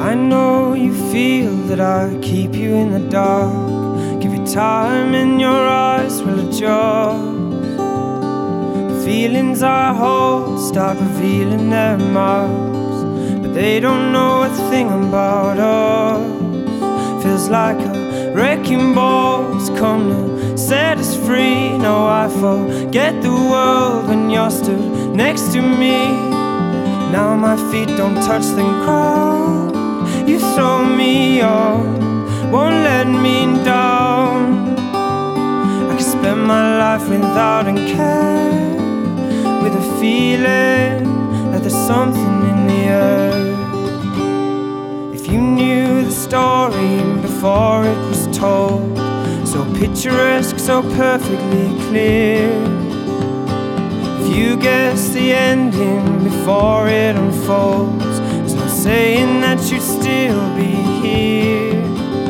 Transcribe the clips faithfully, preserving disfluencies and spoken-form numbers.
I know you feel that I keep you in the dark, give you time and your eyes will adjust. The feelings I hold start revealing their marks, but they don't know a thing about us. Feels like a wrecking ball's come to set us free. No, I forget the world when you're stood next to me. Now my feet don't touch the ground. You throw me on, won't let me down. I can spend my life without a care, with a feeling that there's something in the air. If you knew the story before it was told, so picturesque, so perfectly clear. If you guess the ending before it unfolds, there's no saying that you'd still be here.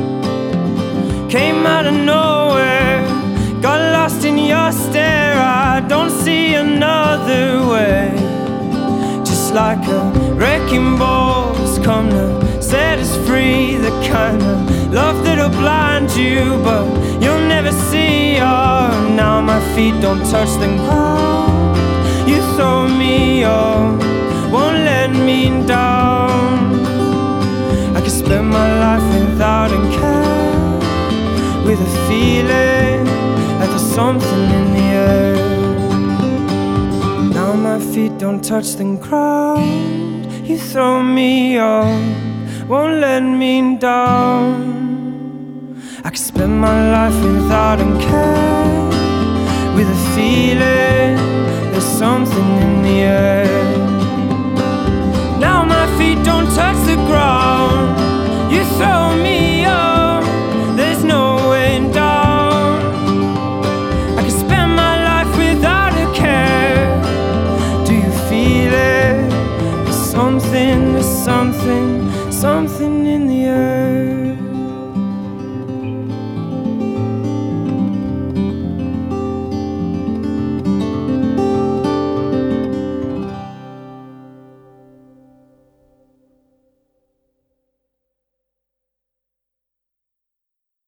Came out of nowhere, got lost in your stare. I don't see another way. Just like a wrecking ball's come to set us free. The kind of love that'll blind you, but you'll never see. Oh, now my feet don't touch the ground. You throw me on, won't let me down. I can spend my life without a care, with a feeling that there's something in the air. Now my feet don't touch the ground. You throw me on, won't let me down. I can spend my life without a care, with a feeling there's something in the air. Now my feet don't touch the ground. You throw me up, there's no way down. I can spend my life without a care. Do you feel it? There's something, there's something, something in the air.